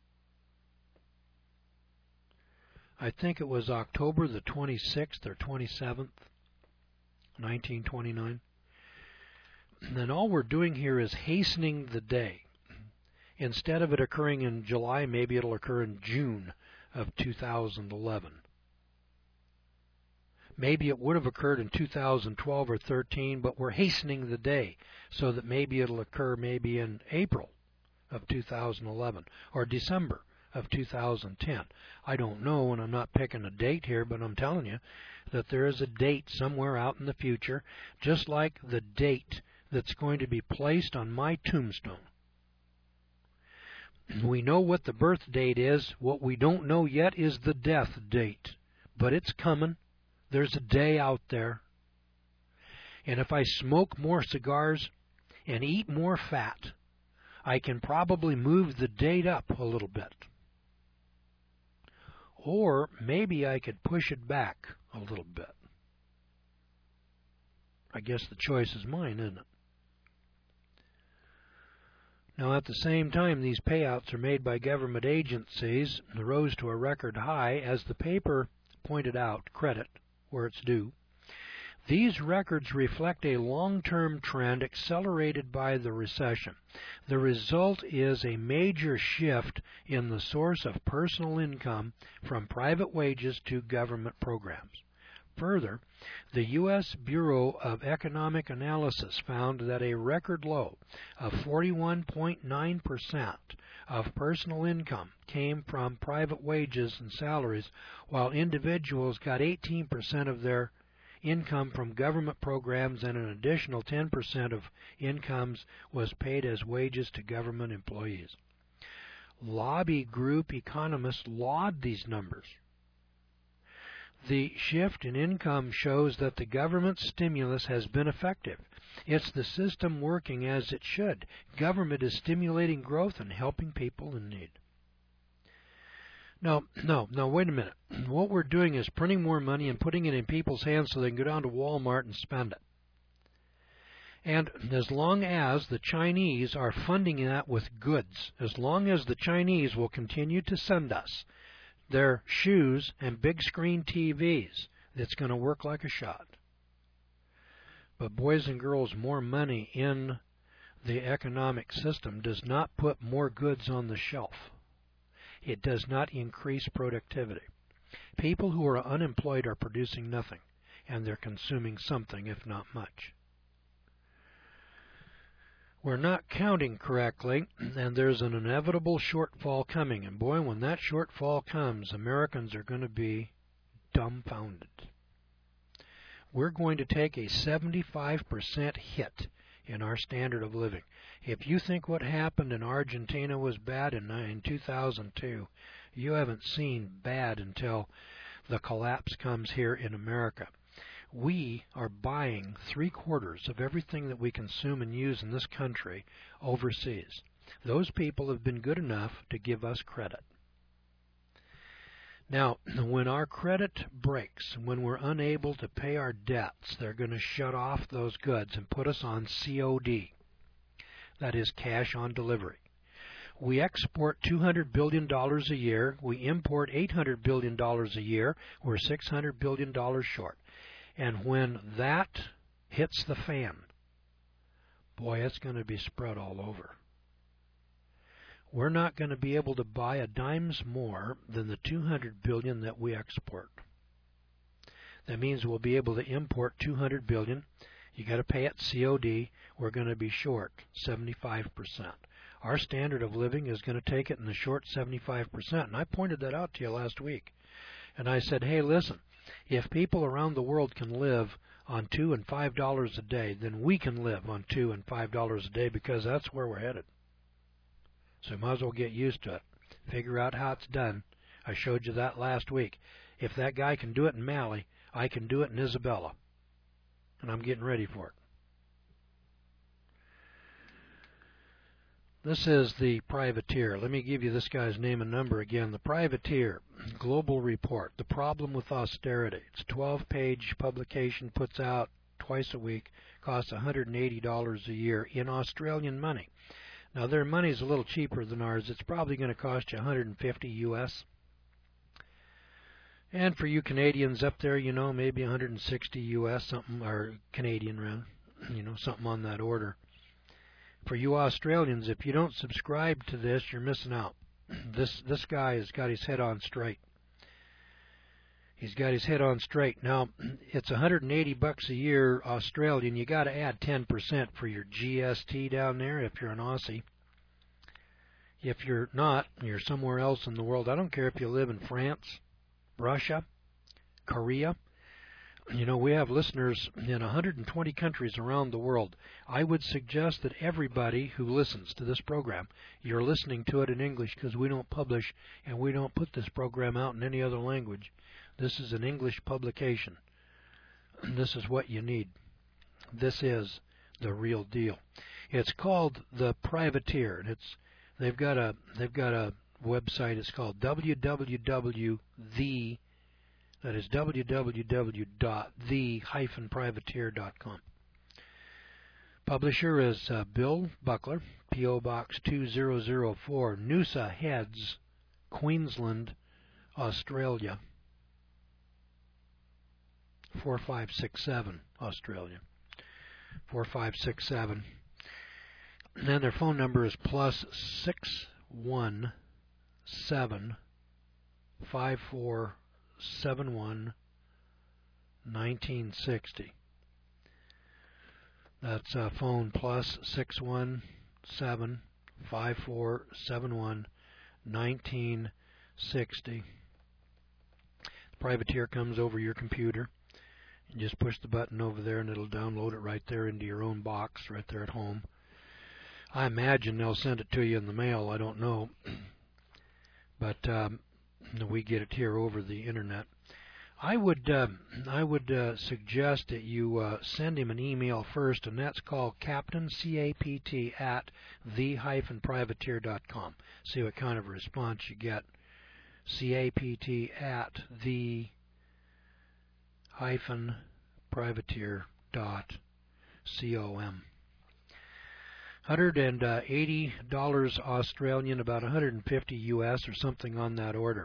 I think it was October the twenty-sixth or twenty-seventh, nineteen twenty-nine. And then all we're doing here is hastening the day. Instead of it occurring in July, maybe it'll occur in June of two thousand eleven. Maybe it would have occurred in two thousand twelve or thirteen, but we're hastening the day so that maybe it'll occur maybe in April of two thousand eleven or December of two thousand ten. I don't know, and I'm not picking a date here, but I'm telling you that there is a date somewhere out in the future, just like the date that's going to be placed on my tombstone. We know what the birth date is. What we don't know yet is the death date, but it's coming. There's a day out there. And if I smoke more cigars and eat more fat, I can probably move the date up a little bit. Or maybe I could push it back a little bit. I guess the choice is mine, isn't it? Now, at the same time, these payouts are made by government agencies and rose to a record high, as the paper pointed out, credit where it's due. These records reflect a long-term trend accelerated by the recession. The result is a major shift in the source of personal income from private wages to government programs. Further, the U S Bureau of Economic Analysis found that a record low of forty-one point nine percent of personal income came from private wages and salaries, while individuals got eighteen percent of their income from government programs, and an additional ten percent of incomes was paid as wages to government employees. Lobby group economists laud these numbers. The shift in income shows that the government stimulus has been effective. It's the system working as it should. Government is stimulating growth and helping people in need. No, no, no, wait a minute. What we're doing is printing more money and putting it in people's hands so they can go down to Walmart and spend it. And as long as the Chinese are funding that with goods, as long as the Chinese will continue to send us their shoes and big screen T Vs, it's going to work like a shot. But boys and girls, more money in the economic system does not put more goods on the shelf. It does not increase productivity. People who are unemployed are producing nothing, and they're consuming something, if not much. We're not counting correctly, and there's an inevitable shortfall coming. And boy, when that shortfall comes, Americans are going to be dumbfounded. We're going to take a seventy-five percent hit in our standard of living. If you think what happened in Argentina was bad in, in two thousand two, you haven't seen bad until the collapse comes here in America. We are buying three-quarters of everything that we consume and use in this country overseas. Those people have been good enough to give us credit. Now, when our credit breaks, when we're unable to pay our debts, they're going to shut off those goods and put us on C O D. That is cash on delivery. We export two hundred billion dollars a year. We import eight hundred billion dollars a year. We're six hundred billion dollars short. And when that hits the fan, boy, it's going to be spread all over. We're not going to be able to buy a dime's more than the two hundred billion dollars that we export. That means we'll be able to import two hundred billion dollars. You got to pay it C O D. We're going to be short seventy-five percent. Our standard of living is going to take it in the short seventy-five percent. And I pointed that out to you last week. And I said, hey, listen, if people around the world can live on two and five dollars a day, then we can live on two and five dollars a day, because that's where we're headed. So you might as well get used to it. Figure out how it's done. I showed you that last week. If that guy can do it in Mali, I can do it in Isabella. And I'm getting ready for it. This is the Privateer. Let me give you this guy's name and number again. The Privateer, Global Report, The Problem with Austerity. It's a twelve-page publication, puts out twice a week, costs one hundred eighty dollars a year in Australian money. Now, their money is a little cheaper than ours. It's probably going to cost you one hundred fifty U S. And for you Canadians up there, you know, maybe one hundred sixty U S, something, or Canadian rand, you know, something on that order. For you Australians, if you don't subscribe to this, you're missing out. This this guy has got his head on straight. He's got his head on straight. Now, it's one hundred eighty bucks a year Australian. You got to add ten percent for your G S T down there if you're an Aussie. If you're not, you're somewhere else in the world. I don't care if you live in France, Russia, Korea. You know, we have listeners in one hundred twenty countries around the world. I would suggest that everybody who listens to this program, you're listening to it in English because we don't publish and we don't put this program out in any other language. This is an English publication. This is what you need. This is the real deal. It's called The Privateer, and it's they've got a they've got a website. It's called w w w dot the That is w w w dot the dash privateer dot com. Publisher is uh, Bill Buckler, P O Box two thousand four, Noosa Heads, Queensland, Australia, four five six seven, Australia, four five six seven. And then their phone number is plus six one seven five four seven one nineteen sixty. That's uh, phone plus six one seven five four seven one nineteen sixty. The Privateer comes over your computer. You just push the button over there and it'll download it right there into your own box right there at home. I imagine they'll send it to you in the mail. I don't know. But um, we get it here over the internet. I would uh, I would uh, suggest that you uh, send him an email first, and that's called Captain, C A P T, at the dash privateer dot com. See what kind of response you get. C A P T at the dash privateer dot com. one hundred eighty dollars Australian, about one hundred fifty U S or something on that order.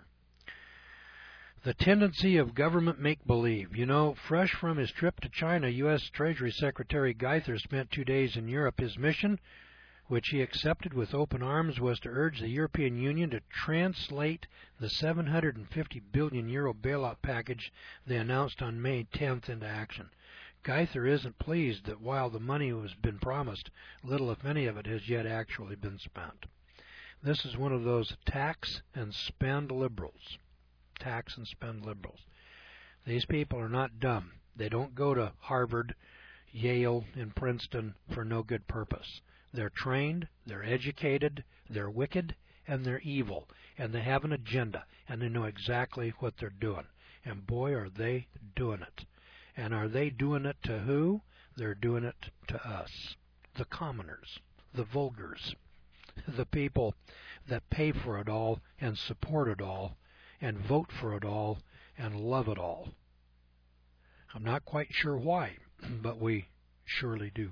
The tendency of government make-believe. You know, fresh from his trip to China, U S Treasury Secretary Geithner spent two days in Europe. His mission, which he accepted with open arms, was to urge the European Union to translate the seven hundred fifty billion euro bailout package they announced on May tenth into action. Geithner isn't pleased that while the money has been promised, little if any of it has yet actually been spent. This is one of those tax and spend liberals. Tax and spend liberals. These people are not dumb. They don't go to Harvard, Yale, and Princeton for no good purpose. They're trained, they're educated, they're wicked, and they're evil. And they have an agenda, and they know exactly what they're doing. And boy, are they doing it. And are they doing it to who? They're doing it to us, the commoners, the vulgars, the people that pay for it all and support it all and vote for it all and love it all. I'm not quite sure why, but we surely do.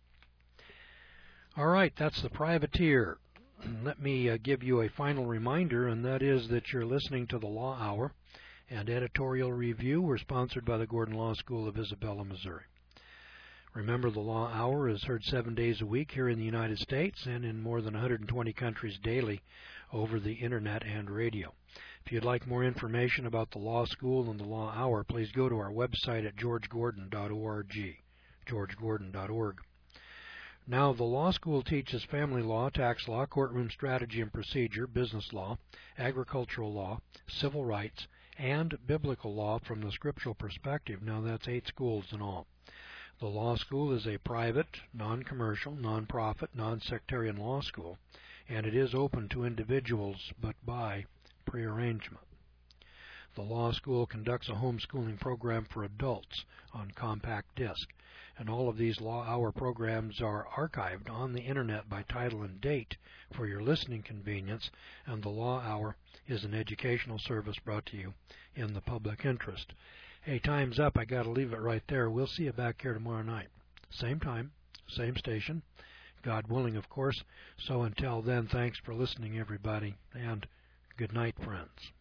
All right, that's the Privateer. Let me uh, give you a final reminder, and that is that you're listening to the Law Hour and Editorial Review. We're sponsored by the Gordon Law School of Isabella, Missouri. Remember, the Law Hour is heard seven days a week here in the United States and in more than one hundred twenty countries daily over the Internet and radio. If you'd like more information about the Law School and the Law Hour, please go to our website at george gordon dot org, george gordon dot org. Now, the law school teaches family law, tax law, courtroom strategy and procedure, business law, agricultural law, civil rights, and biblical law from the scriptural perspective. Now, that's eight schools in all. The law school is a private, non-commercial, non-profit, non-sectarian law school, and it is open to individuals, but by prearrangement. The law school conducts a homeschooling program for adults on compact disc, and all of these Law Hour programs are archived on the Internet by title and date for your listening convenience, and the Law Hour is an educational service brought to you in the public interest. Hey, time's up. I got to leave it right there. We'll see you back here tomorrow night. Same time, same station, God willing, of course. So until then, thanks for listening, everybody, and good night, friends.